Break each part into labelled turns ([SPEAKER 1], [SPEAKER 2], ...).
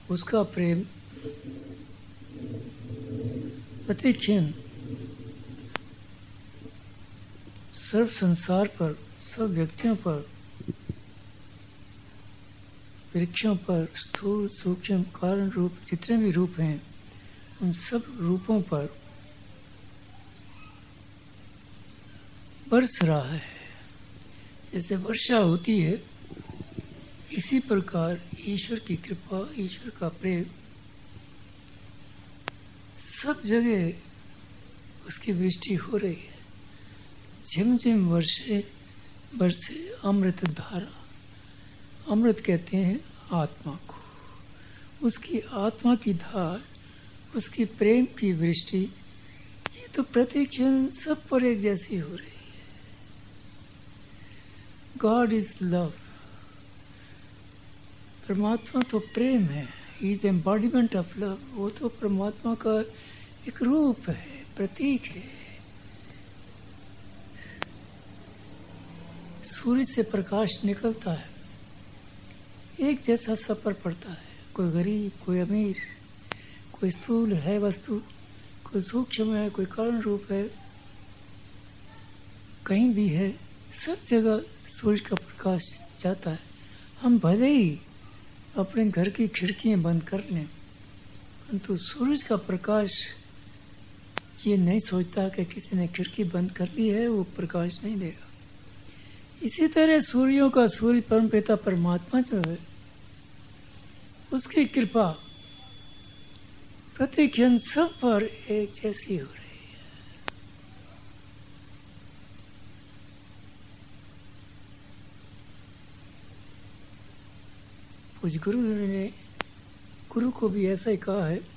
[SPEAKER 1] उसका प्रेम प्रतिक्षण सर्व संसार पर, सब व्यक्तियों पर, वृक्षों पर, स्थूल सूक्ष्म कारण रूप जितने भी रूप हैं उन सब रूपों पर बरस रहा है। जैसे वर्षा होती है, इसी प्रकार ईश्वर की कृपा, ईश्वर का प्रेम सब जगह उसकी वृष्टि हो रही है। झिमझिम वर्षे बरसे अमृत धारा। अमृत कहते हैं आत्मा को, उसकी आत्मा की धार, उसकी प्रेम की वृष्टि, ये तो प्रतिक्षण सब पर एक जैसी हो रही है। God is love. परमात्मा तो प्रेम है, he is embodiment of love. वो तो परमात्मा का एक रूप है, प्रतीक है। सूर्य से प्रकाश निकलता है, एक जैसा सफर पड़ता है। कोई गरीब, कोई अमीर, कोई स्थूल है वस्तु, कोई सूक्ष्म है, कोई कारण रूप है, कहीं भी है, सब जगह सूर्य का प्रकाश जाता है। हम भले ही अपने घर की खिड़कियां बंद कर लें, परंतु सूरज का प्रकाश ये नहीं सोचता कि किसी ने खिड़की बंद कर ली है, वो प्रकाश नहीं देगा। इसी तरह सूर्यों का सूर्य परमपिता परमात्मा जो है, उसकी कृपा प्रतिक्षण सब पर एक जैसी हो रही है। पूज्य गुरु ने गुरु को भी ऐसा ही कहा है,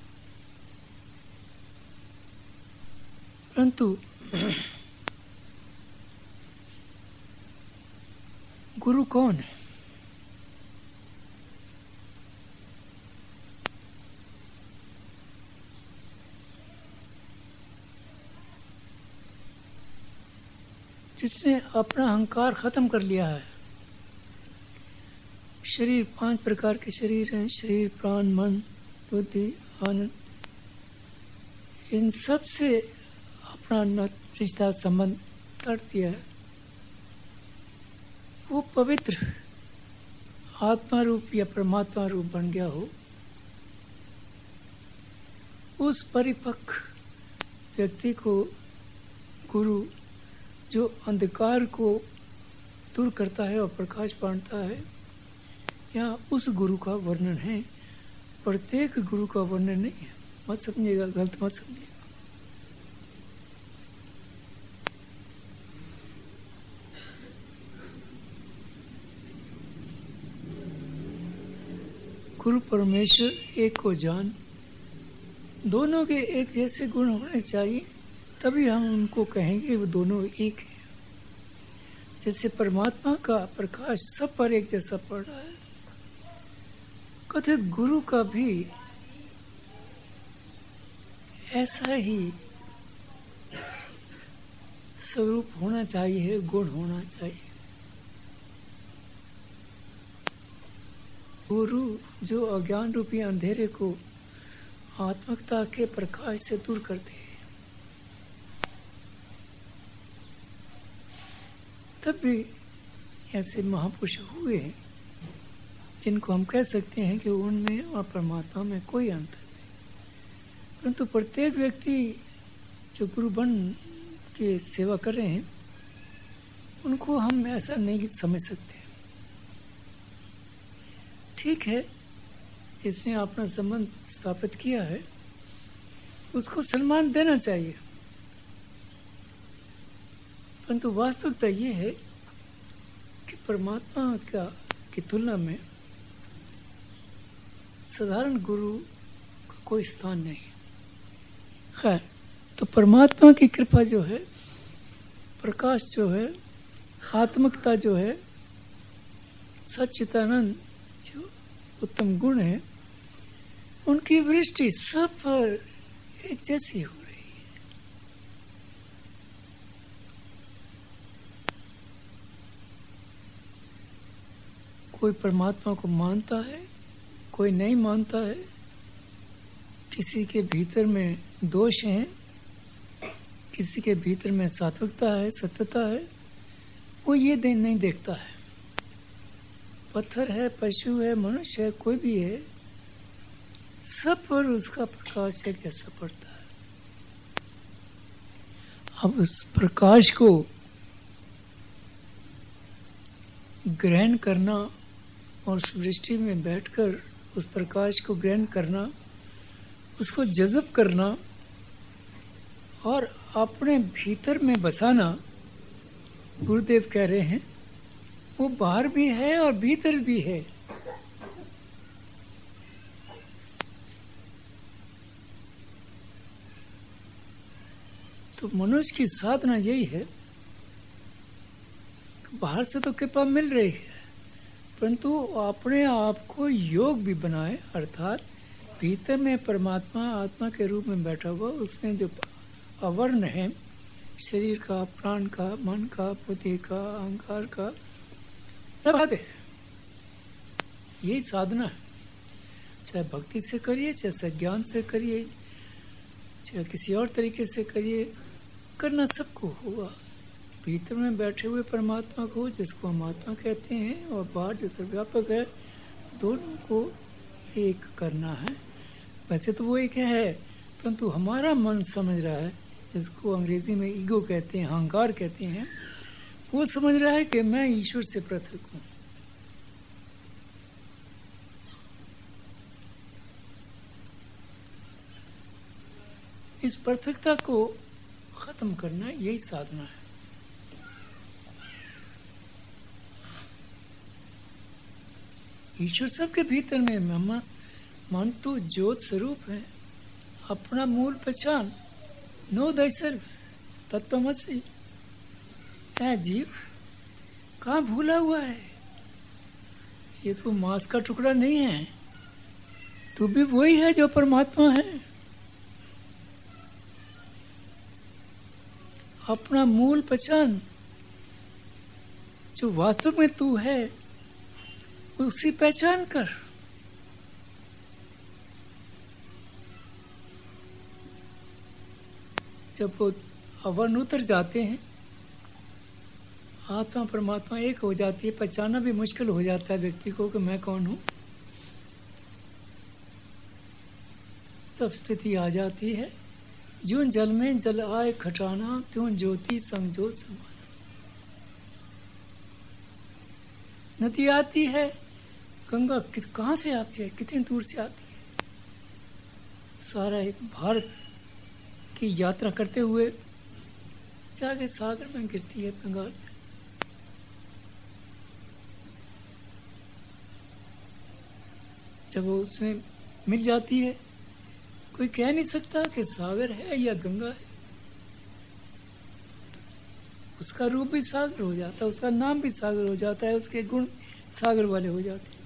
[SPEAKER 1] परंतु गुरु कौन है? जिसने अपना अहंकार खत्म कर लिया है। शरीर 5 प्रकार के शरीर हैं, शरीर, प्राण, मन, बुद्धि, आनंद। इन सब से अपना रिश्ता संबंध तोड़ दिया है। वो पवित्र आत्मा रूप या परमात्मा रूप बन गया हो, उस परिपक्व व्यक्ति को गुरु, जो अंधकार को दूर करता है और प्रकाश बांटता है, यहाँ उस गुरु का वर्णन है। प्रत्येक गुरु का वर्णन नहीं है, मत समझिएगा, गलत मत समझिएगा। गुरु परमेश्वर एक को जान, दोनों के एक जैसे गुण होने चाहिए, तभी हम उनको कहेंगे वो दोनों एक हैं। जैसे परमात्मा का प्रकाश सब पर एक जैसा पड़ रहा है, कथित गुरु का भी ऐसा ही स्वरूप होना चाहिए, गुण होना चाहिए। गुरु जो अज्ञान रूपी अंधेरे को आत्मकता के प्रकाश से दूर करते हैं, तब भी ऐसे महापुरुष हुए हैं जिनको हम कह सकते हैं कि उनमें और परमात्मा में कोई अंतर नहीं। परंतु प्रत्येक व्यक्ति जो गुरु बन के सेवा कर रहे हैं, उनको हम ऐसा नहीं समझ सकते। ठीक है, जिसने अपना संबंध स्थापित किया है उसको सम्मान देना चाहिए, परंतु वास्तविकता ये है कि परमात्मा की तुलना में साधारण गुरु का कोई स्थान नहीं। खैर, तो परमात्मा की कृपा जो है, प्रकाश जो है, आत्मकता जो है, सच्चिदानंद जो उत्तम गुण है, उनकी वृष्टि सब पर एक जैसी हो रही है। कोई परमात्मा को मानता है, कोई नहीं मानता है किसी के भीतर में दोष हैं, किसी के भीतर में सात्विकता है, सत्यता है, वो ये दिन नहीं देखता है। पत्थर है, पशु है, मनुष्य है, कोई भी है, सब पर उसका प्रकाश एक जैसा पड़ता है। अब उस प्रकाश को ग्रहण करना और सृष्टि में बैठकर उस प्रकाश को ग्रहण करना, उसको जज़ब करना और अपने भीतर में बसाना, गुरुदेव कह रहे हैं वो बाहर भी है और भीतर भी है। तो मनुष्य की साधना यही है, बाहर से तो कृपा मिल रही है, परंतु अपने आप को योग भी बनाए, अर्थात भीतर में परमात्मा आत्मा के रूप में बैठा हुआ, उसमें जो आवरण है शरीर का, प्राण का, मन का, बुद्धि का, अहंकार का, दबा दे। यही साधना है। चाहे भक्ति से करिए, चाहे ज्ञान से करिए, चाहे किसी और तरीके से करिए, करना सबको होगा। भीतर में बैठे हुए परमात्मा को, जिसको हम आत्मा कहते हैं, और बाहर जो सर्वव्यापक है, दोनों को एक करना है। वैसे तो वो एक है, परंतु हमारा मन समझ रहा है, जिसको अंग्रेजी में ईगो कहते हैं, अहंकार कहते हैं, वो समझ रहा है कि मैं ईश्वर से पृथक हूँ। इस पृथकता को खत्म करना, यही साधना है। ईश्वर सबके भीतर में, मन तो ज्योत स्वरूप है। अपना मूल पहचान, नो thyself, तत्वमसि। ऐ जीव, कहाँ भूला हुआ है? ये तो मांस का टुकड़ा नहीं है, तू भी वही है जो परमात्मा है। अपना मूल पहचान, जो वास्तव में तू है, उसी पहचान कर। जब वो आवरण उतर जाते हैं, आत्मा परमात्मा एक हो जाती है, पहचानना भी मुश्किल हो जाता है व्यक्ति को कि मैं कौन हूं। तब स्थिति आ जाती है, ज्यों जल में जल आए खटाना, त्यों ज्योति समझो समाना। नदी आती है, गंगा कहाँ से आती है, कितनी दूर से आती है। सारा एक भारत की यात्रा करते हुए जाके सागर में गिरती है, बंगाल में। जब वो उसमें मिल जाती है, कोई कह नहीं सकता कि सागर है या गंगा है। उसका रूप भी सागर हो जाता है, उसका नाम भी सागर हो जाता है, उसके गुण सागर वाले हो जाते हैं।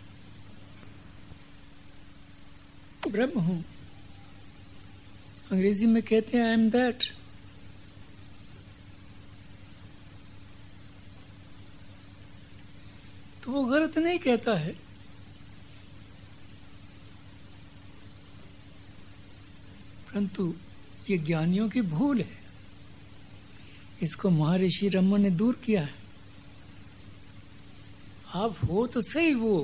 [SPEAKER 1] ब्रह्म हूं, अंग्रेजी में कहते हैं आई एम दैट। तो वो गलत नहीं कहता है, परंतु ये ज्ञानियों की भूल है। इसको महर्षि रमन ने दूर किया है। आप हो तो सही वो,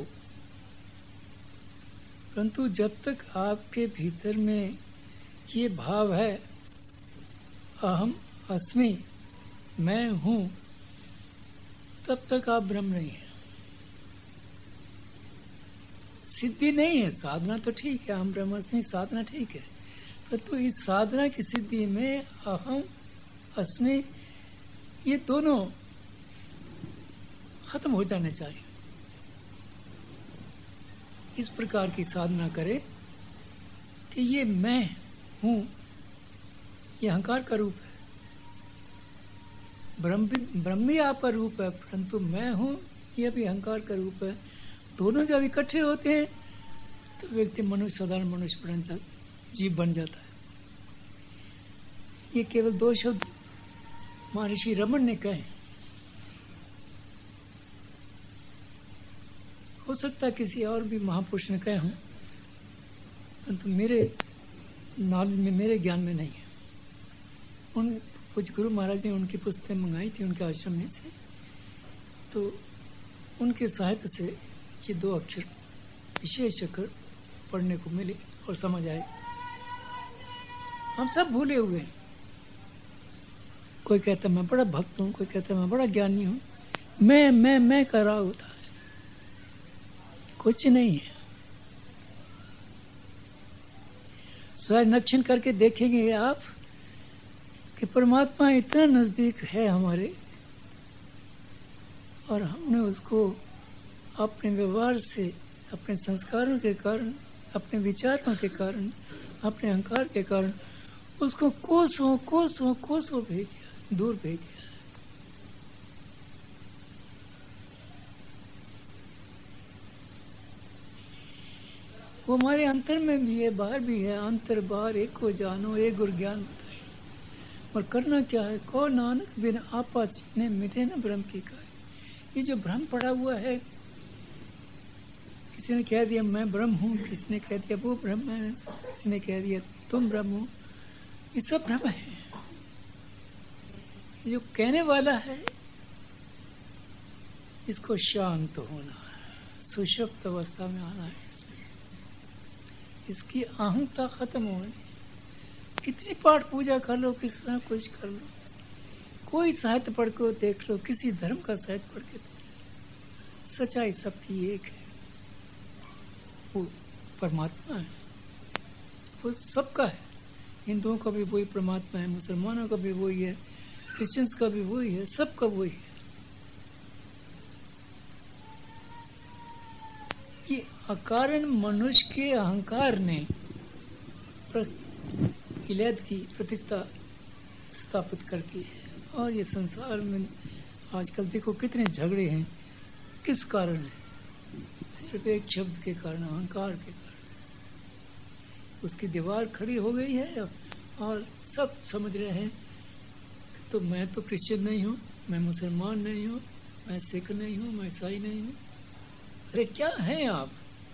[SPEAKER 1] परंतु जब तक आपके भीतर में ये भाव है अहम अस्मि, मैं हूं, तब तक आप ब्रह्म नहीं है। सिद्धि नहीं है। साधना तो ठीक है, हम ब्रह्मास्मि साधना ठीक है, परंतु इस साधना की सिद्धि में अहम अस्मि ये दोनों खत्म हो जाने चाहिए। इस प्रकार की साधना करें कि ये मैं हूं, ये अहंकार का रूप है, ब्रह्म ही आपका रूप है, परंतु मैं हूं ये भी अहंकार का रूप है। दोनों जब इकट्ठे होते हैं तो व्यक्ति मनुष्य, साधारण मनुष्य बन जाता, जीव बन जाता है। ये केवल दो शब्द महर्षि रमन ने कहे। हो सकता है किसी और भी महापुरुष ने कहे हों, परंतु मेरे नॉलेज में, मेरे ज्ञान में नहीं है। उन कुछ गुरु महाराज ने उनकी पुस्तकें मंगाई थी उनके आश्रम में से, तो उनके साहित्य से ये 2 अक्षर विशेष अक्षर पढ़ने को मिले और समझ आए। हम सब भूले हुए हैं। कोई कहता मैं बड़ा भक्त हूँ, कोई कहता मैं बड़ा ज्ञानी हूँ। मैं कर रहा होता है, कुछ नहीं है। स्वयं निरीक्षण करके देखेंगे आप कि परमात्मा इतना नजदीक है हमारे, और हमने उसको अपने व्यवहार से, अपने संस्कारों के कारण, अपने विचारों के कारण, अपने अहंकार के कारण उसको कोसों भेज दिया, दूर भेज दिया। वो हमारे अंतर में भी है, बाहर भी है। अंतर बाहर एक को जानो, एक गुर ज्ञान बताए। और करना क्या है? को नानक बिन आपा चीने मिटे न ब्रह्म की काय। ये जो भ्रम पड़ा हुआ है, किसी ने कह दिया मैं ब्रह्म हूँ, किसी ने कह दिया वो ब्रह्म है, किसी ने कह दिया तुम ब्रह्म हो, ये सब भ्रम है। ये जो कहने वाला है, इसको शांत होना है, सुषुप्त अवस्था में आना है, इसकी अहंता खत्म होनी। कितनी पाठ पूजा कर लो, किस तरह कुछ कर लो, कोई साहित्य पढ़ के देख लो, किसी धर्म का साहित्य पढ़ के देख लो, सच्चाई सबकी एक है। वो परमात्मा है, वो सबका है। हिंदुओं का भी वही परमात्मा है, मुसलमानों का भी वही है, क्रिश्चियंस का भी वही है, सबका वही है। ये अकारण मनुष्य के अहंकार ने इलाद की प्रतीकता स्थापित कर दी है। और ये संसार में आजकल देखो कितने झगड़े हैं, किस कारण है? सिर्फ एक शब्द के कारण, अहंकार के कारण। उसकी दीवार खड़ी हो गई है और सब समझ रहे हैं कि तो मैं तो क्रिश्चियन नहीं हूँ, मैं मुसलमान नहीं हूँ, मैं सिख नहीं हूँ, मैं ईसाई नहीं हूँ। अरे क्या हैं आप?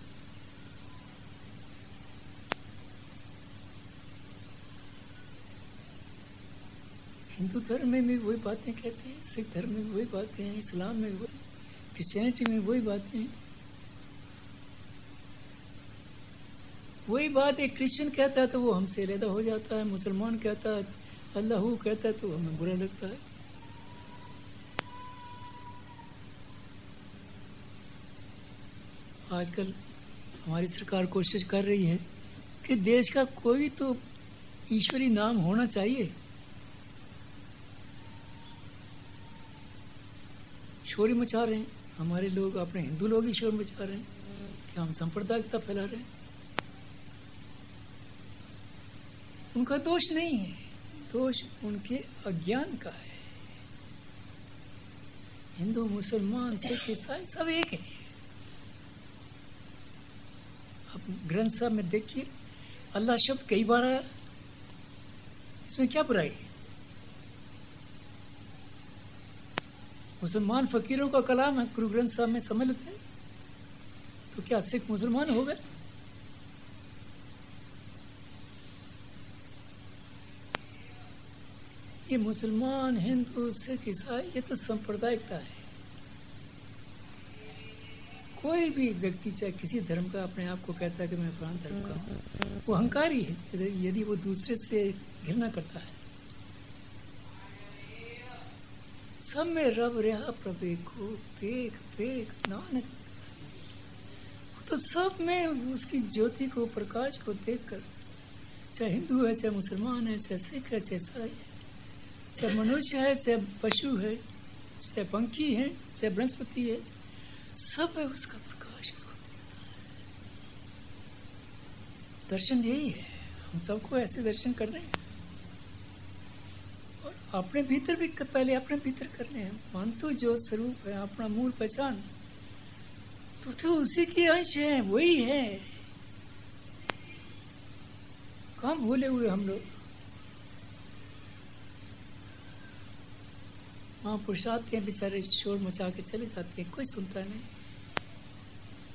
[SPEAKER 1] हिंदू धर्म में भी वही बातें कहते हैं, सिख धर्म में भी वही बातें हैं, इस्लाम में भी वही, क्रिश्चियनिटी में वही बातें हैं। वही बात एक क्रिश्चियन कहता है तो वो हमसे अलग हो जाता है, मुसलमान कहता है अल्लाह कहता है तो हमें बुरा लगता है। आजकल हमारी सरकार कोशिश कर रही है कि देश का कोई तो ईश्वरी नाम होना चाहिए। शोर मचा रहे हैं हमारे लोग, अपने हिंदू लोग ही शोर मचा रहे हैं कि हम सांप्रदायिकता फैला रहे हैं। उनका दोष नहीं है, दोष उनके अज्ञान का है। हिंदू, मुसलमान, सिख, ईसाई सब एक है। अब ग्रंथ साहब में देखिए अल्लाह शब्द कई बार आया, इसमें क्या बुराई है? मुसलमान फकीरों का कलाम है, गुरु ग्रंथ साहब में सम्मिलित है, तो क्या सिख मुसलमान हो गए? ये मुसलमान, हिंदू, सिख, ईसाई ये तो सांप्रदायिकता है। कोई भी व्यक्ति चाहे किसी धर्म का अपने आप को कहता है कि मैं फलां धर्म का हूँ, वो अहंकारी है यदि वो दूसरे से घृणा करता है। सब में रब रहा प्रभेखो पेख पेख नानक। तो सब में उसकी ज्योति को, प्रकाश को देखकर, चाहे हिंदू है, चाहे मुसलमान है, चाहे सिख है, चाहे ईसाई है, चाहे मनुष्य है, चाहे पशु है, चाहे पंखी है, चाहे बृहस्पति है, सब है उसका प्रकाश उसको देखता है। दर्शन यही है, हम सबको ऐसे दर्शन कर रहे हैं। और अपने भीतर भी पहले अपने भीतर करने हैं। मन तो जो स्वरूप है, अपना मूल पहचान, तो उसी की अंश है, वही है। कहाँ भूले हुए हम लोग। वहाँ पुरुष आते हैं बेचारे, शोर मचा के चले जाते हैं, कोई सुनता नहीं।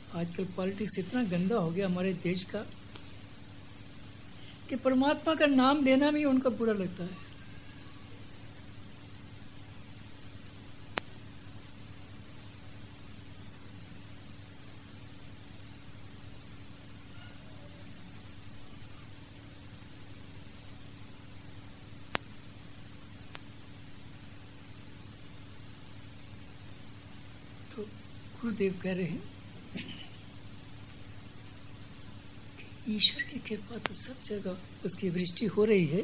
[SPEAKER 1] आजकल पॉलिटिक्स इतना गंदा हो गया हमारे देश का कि परमात्मा का नाम लेना भी उनको बुरा लगता है। तो गुरुदेव कह रहे हैं ईश्वर की कृपा तो सब जगह उसकी वृष्टि हो रही है।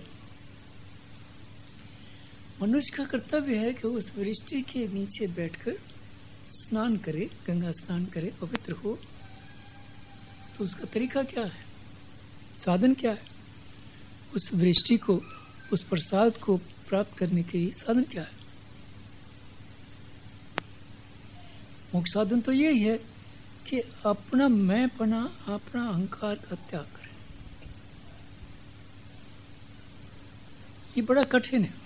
[SPEAKER 1] मनुष्य का कर्तव्य है कि उस वृष्टि के नीचे बैठकर स्नान करे, गंगा स्नान करे, पवित्र हो। तो उसका तरीका क्या है, साधन क्या है? उस वृष्टि को, उस प्रसाद को प्राप्त करने के लिए साधन क्या है? मुख्य साधन तो यही है कि अपना मैंपना, अपना अहंकार का त्याग करें। ये बड़ा कठिन है।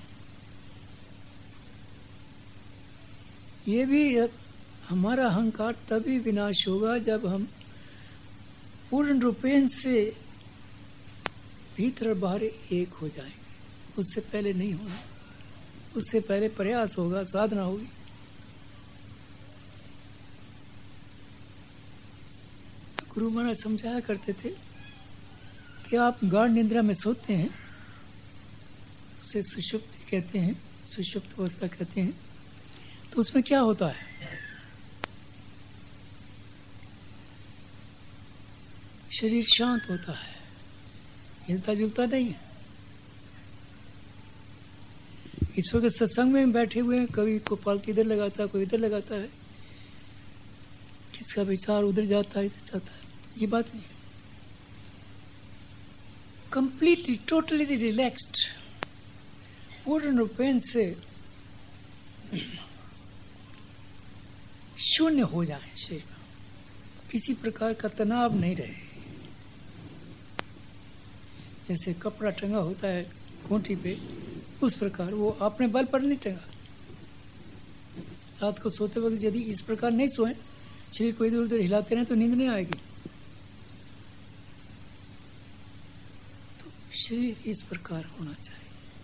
[SPEAKER 1] ये भी हमारा अहंकार तभी विनाश होगा जब हम पूर्ण रूपेण से भीतर और बाहर एक हो जाएंगे। उससे पहले नहीं होना, उससे पहले प्रयास होगा, साधना होगी। गुरु महाराज समझाया करते थे कि आप गाढ़ निद्रा में सोते हैं, उसे सुषुप्ति कहते हैं, सुषुप्त अवस्था कहते हैं। तो उसमें क्या होता है? शरीर शांत होता है, हिलता जुलता नहीं है। इस वक्त सत्संग में बैठे हुए हैं, कभी को पालकी इधर लगाता है, कोई इधर लगाता है, किसका विचार उधर जाता है, इधर जाता है। ये बात नहीं, कंप्लीटली टोटली रिलैक्स्ड, पूर्ण रूपेण से शून्य हो जाए शरीर में, किसी प्रकार का तनाव नहीं रहे। जैसे कपड़ा टंगा होता है खूंटी पे, उस प्रकार वो अपने बल पर नहीं टंगा। रात को सोते वक्त यदि इस प्रकार नहीं सोए, शरीर को इधर उधर हिलाते रहे तो नींद नहीं आएगी। तो शरीर इस प्रकार होना चाहिए।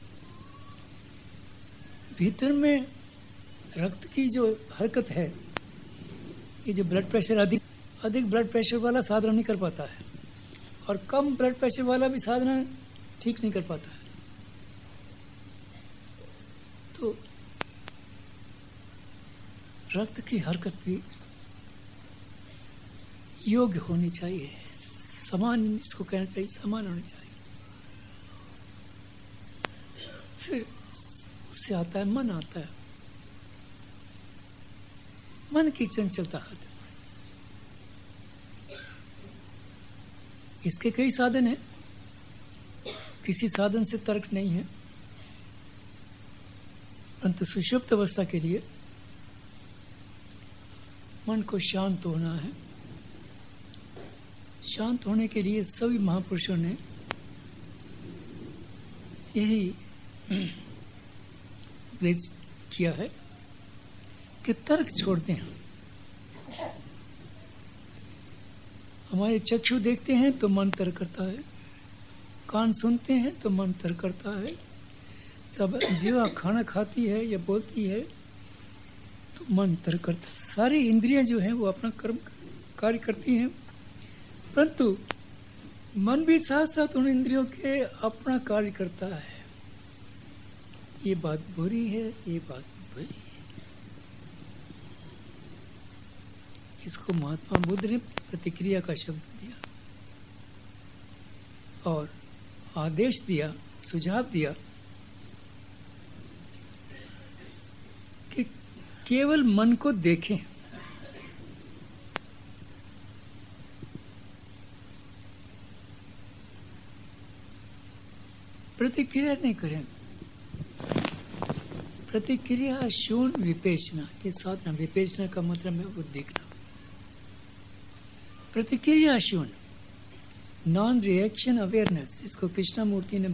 [SPEAKER 1] भीतर में रक्त की जो हरकत है, ये जो ब्लड प्रेशर अधिक ब्लड प्रेशर वाला साधना नहीं कर पाता है, और कम ब्लड प्रेशर वाला भी साधना ठीक नहीं कर पाता है। तो रक्त की हरकत भी योग्य होनी चाहिए, समान, इसको कहना चाहिए समान होनी चाहिए। फिर उससे आता है मन, आता है मन की चंचलता खत्म। इसके कई साधन हैं, किसी साधन से तर्क नहीं है, परंतु सुषुप्त अवस्था के लिए मन को शांत होना है। शांत होने के लिए सभी महापुरुषों ने यही उपदेश किया है कि तर्क छोड़ते हैं। हमारे चक्षु देखते हैं तो मन तर्क करता है, कान सुनते हैं तो मन तर्क करता है, जब जीवा खाना खाती है या बोलती है तो मन तर्क करता है। सारी इंद्रियां जो हैं वो अपना कर्म कार्य करती हैं, परंतु मन भी साथ साथ उन इंद्रियों के अपना कार्य करता है। ये बात बुरी है, ये बात बुरी है। इसको महात्मा बुद्ध ने प्रतिक्रिया का शब्द दिया और आदेश दिया, सुझाव दिया कि केवल मन को देखें, प्रतिक्रिया नहीं करें। प्रतिक्रिया शून्य विपेचना, ये साधना। विपेचना का मतलब है वो देखना। प्रतिक्रिया शून्य, नॉन रिएक्शन अवेयरनेस, इसको कृष्णमूर्ति ने